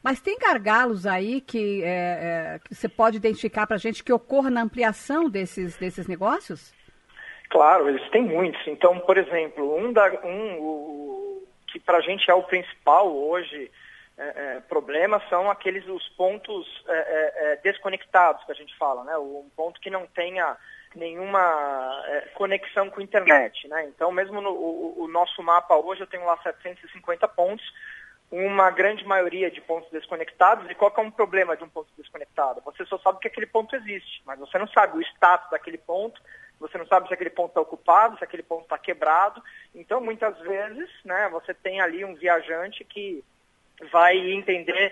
Mas tem gargalos aí que você pode identificar para a gente que ocorra na ampliação desses negócios? Claro, eles têm muitos. Então, por exemplo, o que para a gente é o principal hoje problema são os pontos desconectados que a gente fala, né? Um ponto que não tenha nenhuma conexão com a internet, né? Então, mesmo o nosso mapa hoje, eu tenho lá 750 pontos, uma grande maioria de pontos desconectados. E qual que é um problema de um ponto desconectado? Você só sabe que aquele ponto existe, mas você não sabe o status daquele ponto, você não sabe se aquele ponto está ocupado, se aquele ponto está quebrado. Então, muitas vezes, né, você tem ali um viajante que vai entender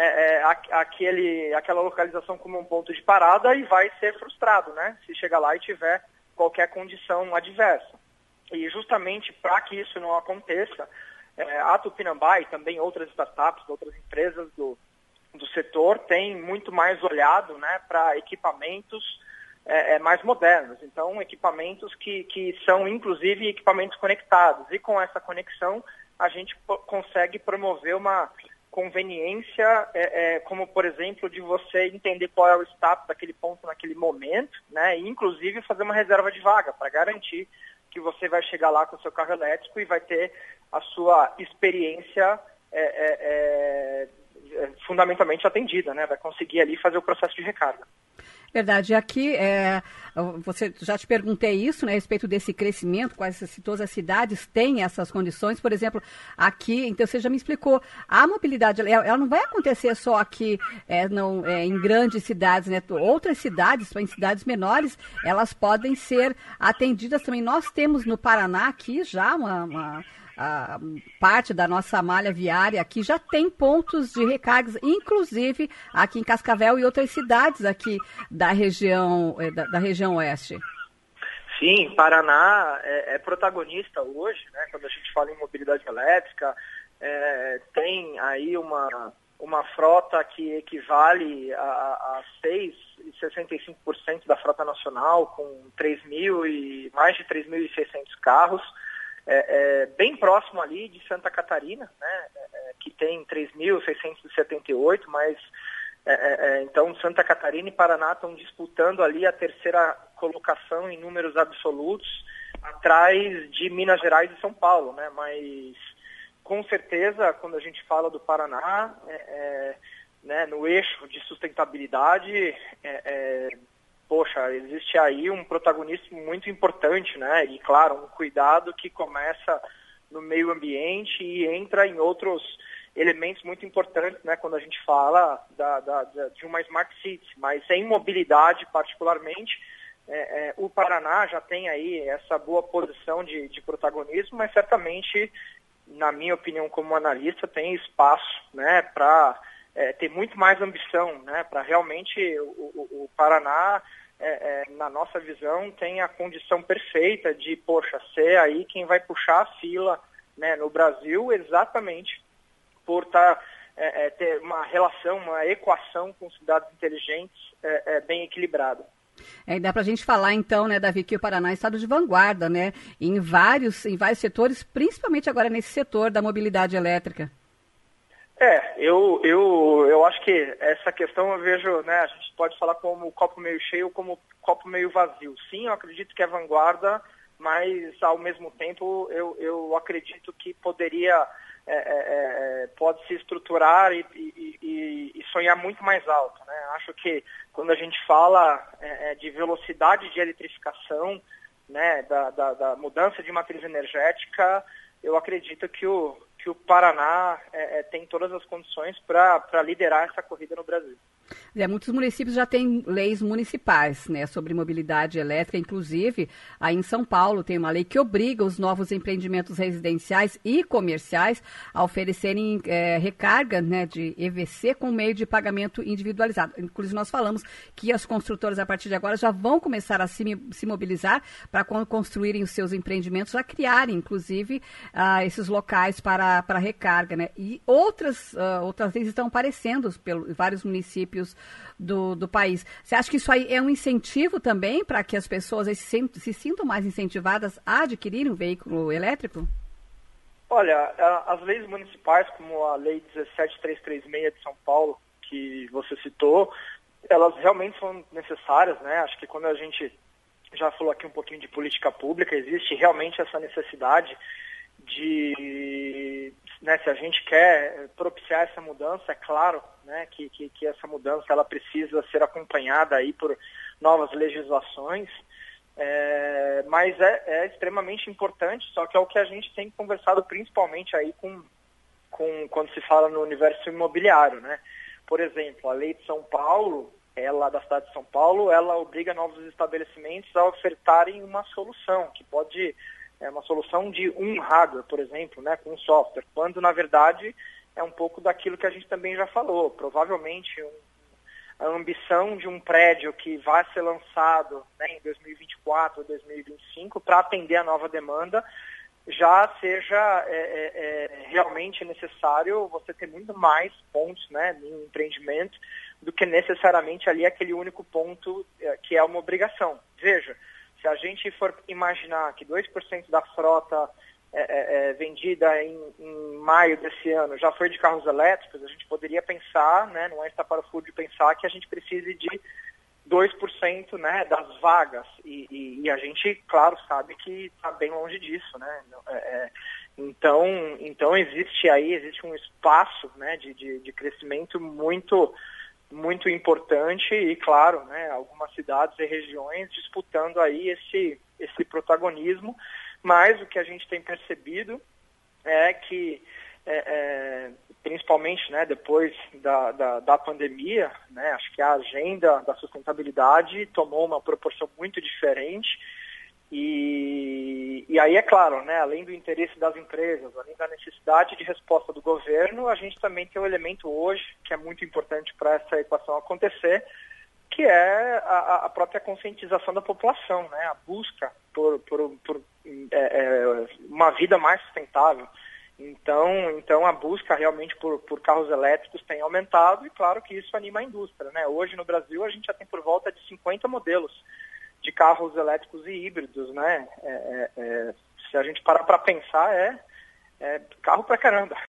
aquela localização como um ponto de parada e vai ser frustrado, né, se chegar lá e tiver qualquer condição adversa. E justamente para que isso não aconteça, a Tupinambá e também outras startups, outras empresas do setor têm muito mais olhado, né, para equipamentos mais modernos. Então, equipamentos que são, inclusive, equipamentos conectados. E com essa conexão, a gente consegue promover uma conveniência, como, por exemplo, de você entender qual é o status daquele ponto naquele momento, né? E, inclusive, fazer uma reserva de vaga para garantir que você vai chegar lá com o seu carro elétrico e vai ter a sua experiência fundamentalmente atendida, né? Vai conseguir ali fazer o processo de recarga. Verdade. Aqui, você já te perguntei isso, né, a respeito desse crescimento, se todas as cidades têm essas condições. Por exemplo, aqui, então você já me explicou, a mobilidade, ela não vai acontecer só aqui em grandes cidades, né? Outras cidades, em cidades menores, elas podem ser atendidas também. Nós temos no Paraná aqui já a parte da nossa malha viária aqui já tem pontos de recargas, inclusive aqui em Cascavel e outras cidades aqui da região oeste. Sim, Paraná é protagonista hoje, né? Quando a gente fala em mobilidade elétrica, tem aí uma frota que equivale a 6,65% da frota nacional, com mais de 3.600 carros. Bem próximo ali de Santa Catarina, né, que tem 3.678, mas então Santa Catarina e Paraná estão disputando ali a terceira colocação em números absolutos, atrás de Minas Gerais e São Paulo, né, mas com certeza quando a gente fala do Paraná, né, no eixo de sustentabilidade, existe aí um protagonismo muito importante, né? E, claro, um cuidado que começa no meio ambiente e entra em outros elementos muito importantes, né? Quando a gente fala de uma Smart City. Mas em mobilidade, particularmente, o Paraná já tem aí essa boa posição de protagonismo, mas certamente, na minha opinião como analista, tem espaço, né, para ter muito mais ambição, né, para realmente o Paraná, na nossa visão, tem a condição perfeita de, ser aí quem vai puxar a fila, né, no Brasil, exatamente por ter uma relação, uma equação com cidades inteligentes bem equilibrada. Dá para a gente falar, então, né, Davi, que o Paraná é estado de vanguarda, né, em vários setores, principalmente agora nesse setor da mobilidade elétrica. Eu acho que essa questão eu vejo, né, a gente pode falar como copo meio cheio ou como copo meio vazio. Sim, eu acredito que é vanguarda, mas ao mesmo tempo eu acredito que pode se estruturar e sonhar muito mais alto, né? Acho que quando a gente fala de velocidade de eletrificação, né, da mudança de matriz energética, eu acredito que o Paraná tem todas as condições para liderar essa corrida no Brasil. Muitos municípios já têm leis municipais, né, sobre mobilidade elétrica, inclusive aí em São Paulo tem uma lei que obriga os novos empreendimentos residenciais e comerciais a oferecerem recarga, né, de EVC com meio de pagamento individualizado. Inclusive nós falamos que as construtoras a partir de agora já vão começar a se mobilizar para quando construírem os seus empreendimentos, já criarem inclusive esses locais para recarga, né? E outras leis estão aparecendo em vários municípios do país. Você acha que isso aí é um incentivo também para que as pessoas se sintam mais incentivadas a adquirirem um veículo elétrico? Olha, as leis municipais, como a Lei 17336 de São Paulo, falou, elas realmente são necessárias, né? Acho que quando a gente já falou aqui um pouquinho de política pública, existe realmente essa necessidade de, né, se a gente quer propiciar essa mudança, é claro, né, que essa mudança ela precisa ser acompanhada aí por novas legislações, mas é extremamente importante, só que é o que a gente tem conversado principalmente aí quando se fala no universo imobiliário, né? Por exemplo, a lei de São Paulo, da cidade de São Paulo, ela obriga novos estabelecimentos a ofertarem uma solução, que pode uma solução de um hardware, por exemplo, né, com um software, quando na verdade é um pouco daquilo que a gente também já falou. Provavelmente a ambição de um prédio que vai ser lançado, né, em 2024 ou 2025 para atender a nova demanda já seja realmente necessário você ter muito mais pontos, né, em empreendimento do que necessariamente ali aquele único ponto que é uma obrigação. Veja, se a gente for imaginar que 2% da frota vendida em maio desse ano já foi de carros elétricos, a gente poderia pensar, né, não é estapafúrdio pensar que a gente precise de 2%, né, das vagas. E a gente, claro, sabe que está bem longe disso, né? Então existe um espaço, né, de crescimento muito importante e, claro, né, algumas cidades e regiões disputando aí esse protagonismo, mas o que a gente tem percebido é que, principalmente, né, depois da pandemia, né, acho que a agenda da sustentabilidade tomou uma proporção muito diferente. E aí, é claro, né, além do interesse das empresas, além da necessidade de resposta do governo, a gente também tem um elemento hoje que é muito importante para essa equação acontecer, que é a própria conscientização da população, né, a busca por uma vida mais sustentável. Então a busca realmente por carros elétricos tem aumentado e claro que isso anima a indústria, né? Hoje no Brasil a gente já tem por volta de 50 modelos de carros elétricos e híbridos, né? Se a gente parar para pensar, é carro pra caramba.